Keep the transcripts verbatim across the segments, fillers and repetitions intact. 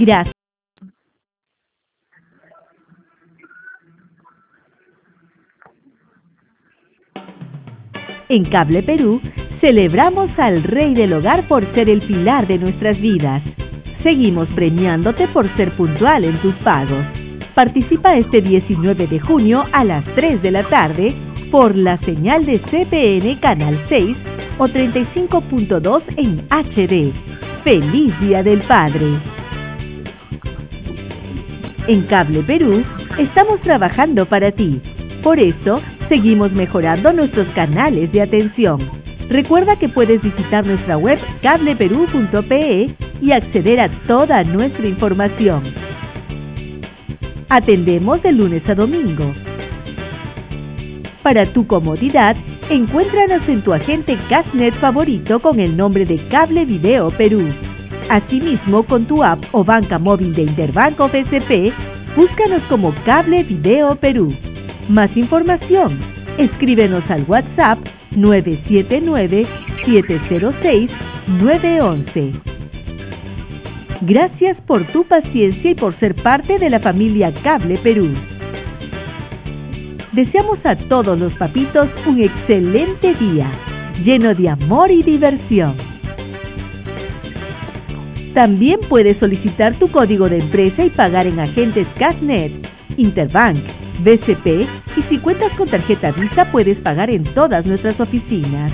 Gracias. En Cable Perú, celebramos al Rey del Hogar por ser el pilar de nuestras vidas. Seguimos premiándote por ser puntual en tus pagos. Participa este diecinueve de junio a las tres de la tarde por la señal de C P N Canal seis o treinta y cinco punto dos en H D. ¡Feliz Día del Padre! En Cable Perú, estamos trabajando para ti. Por eso, seguimos mejorando nuestros canales de atención. Recuerda que puedes visitar nuestra web cable perú punto pe y acceder a toda nuestra información. Atendemos de lunes a domingo. Para tu comodidad, encuéntranos en tu agente Cashnet favorito con el nombre de Cable Video Perú. Asimismo, con tu app o banca móvil de Interbank o B C P, búscanos como Cable Video Perú. Más información, escríbenos al WhatsApp nueve siete nueve, siete cero seis, nueve uno uno. Gracias por tu paciencia y por ser parte de la familia Cable Perú. Deseamos a todos los papitos un excelente día, lleno de amor y diversión. También puedes solicitar tu código de empresa y pagar en agentes Cashnet, Interbank, B C P y si cuentas con tarjeta Visa puedes pagar en todas nuestras oficinas.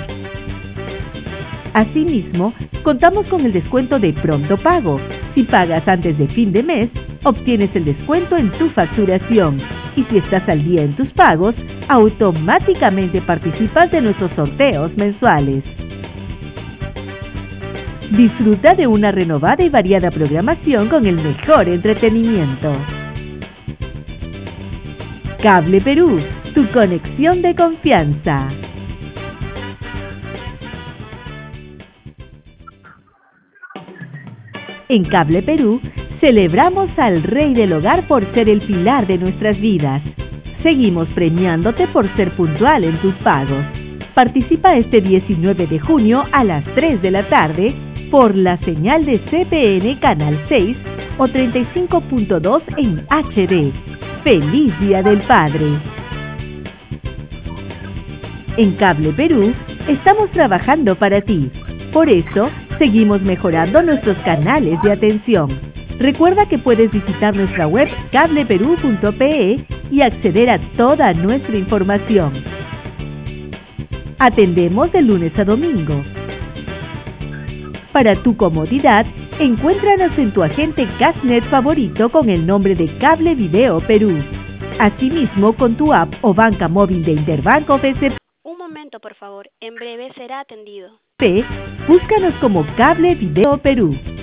Asimismo, contamos con el descuento de Pronto Pago. Si pagas antes de fin de mes, obtienes el descuento en tu facturación. Y si estás al día en tus pagos, automáticamente participas de nuestros sorteos mensuales. Disfruta de una renovada y variada programación con el mejor entretenimiento. Cable Perú, tu conexión de confianza. En Cable Perú, celebramos al Rey del Hogar por ser el pilar de nuestras vidas. Seguimos premiándote por ser puntual en tus pagos. Participa este diecinueve de junio a las tres de la tarde por la señal de C P N Canal seis o treinta y cinco punto dos en H D. ¡Feliz Día del Padre! En Cable Perú, estamos trabajando para ti. Por eso, seguimos mejorando nuestros canales de atención. Recuerda que puedes visitar nuestra web cable perú punto pe y acceder a toda nuestra información. Atendemos de lunes a domingo. Para tu comodidad, encuéntranos en tu agente Cashnet favorito con el nombre de Cable Video Perú. Asimismo, con tu app o banca móvil de Interbank o B C P. Un momento, por favor. En breve será atendido. Búscanos como Cable Video Perú.